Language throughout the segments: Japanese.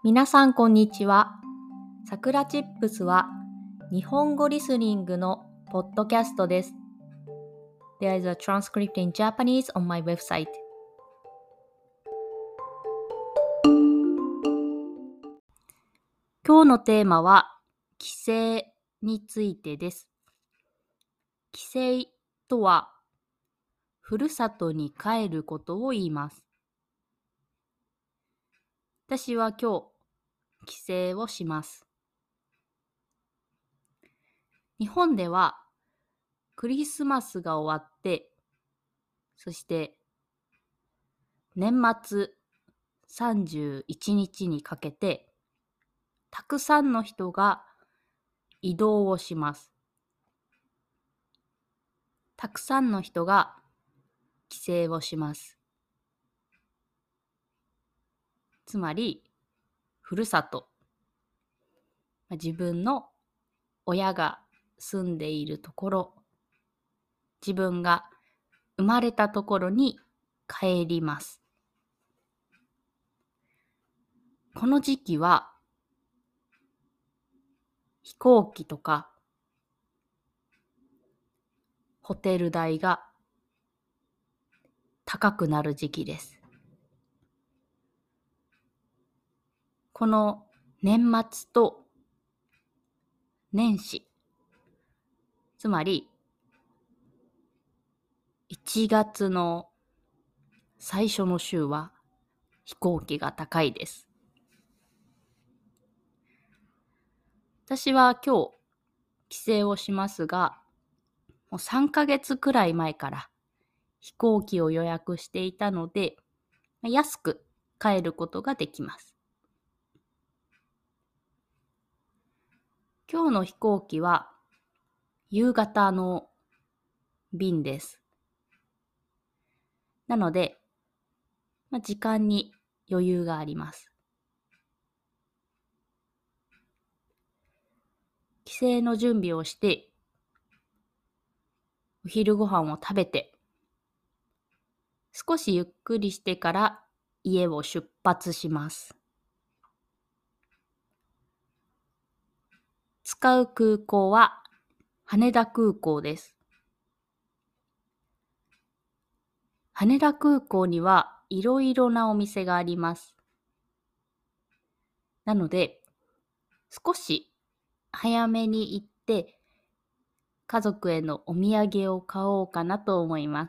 皆さんこんにちは。さくらチップスは日本語リスニングのポッドキャストです。There is a transcript in Japanese on my website. 今日のテーマは帰省についてです。帰省とはふるさとに帰ることを言います。私は今日帰省をします。日本ではクリスマスが終わって、そして年末31日にかけてたくさんの人が移動をします。たくさんの人が帰省をします。つまり、ふるさと。自分の親が住んでいるところ、自分が生まれたところに帰ります。この時期は、飛行機とか、ホテル代が高くなる時期です。この年末と年始、つまり1月の最初の週は飛行機が高いです。私は今日帰省をしますが、もう3ヶ月くらい前から飛行機を予約していたので、安く帰ることができます。今日の飛行機は夕方の便です。なので、時間に余裕があります。帰省の準備をして、お昼ご飯を食べて、少しゆっくりしてから家を出発します。使う空港は羽田空港です。羽田空港にはいろいろなお店があります。なので、少し早めに行って、家族へのお土産を買おうかなと思います。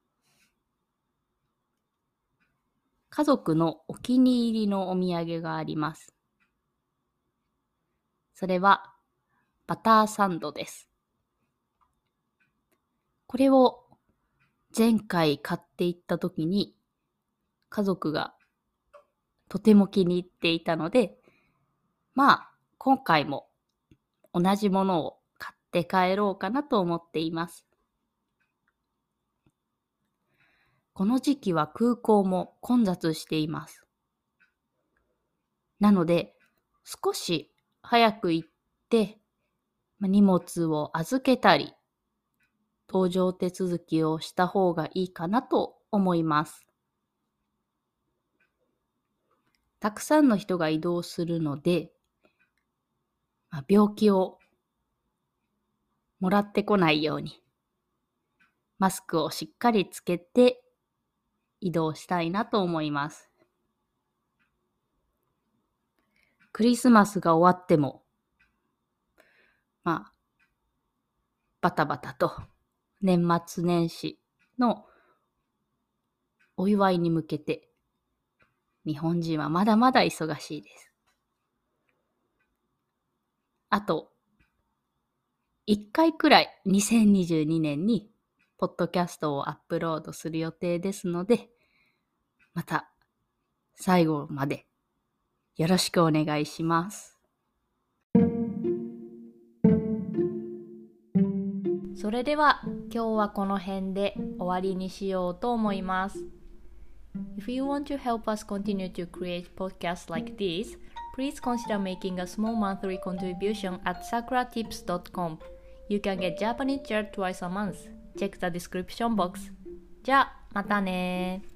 家族のお気に入りのお土産があります。それはバターサンドです。これを前回買っていったときに家族がとても気に入っていたので、今回も同じものを買って帰ろうかなと思っています。この時期は空港も混雑しています。なので、少し早く行って、荷物を預けたり、搭乗手続きをした方がいいかなと思います。たくさんの人が移動するので、病気をもらってこないように、マスクをしっかりつけて移動したいなと思います。クリスマスが終わっても、バタバタと年末年始のお祝いに向けて、日本人はまだまだ忙しいです。あと、1回くらい2022年にポッドキャストをアップロードする予定ですので、また最後までよろしくお願いします。それでは今日はこの辺で終わりにしようと思います。If you want to help us continue to create podcasts like this, please consider making a small monthly contribution at sakuratips.com. You can get Japanese chat twice a month. Check the description box. じゃあ、またね。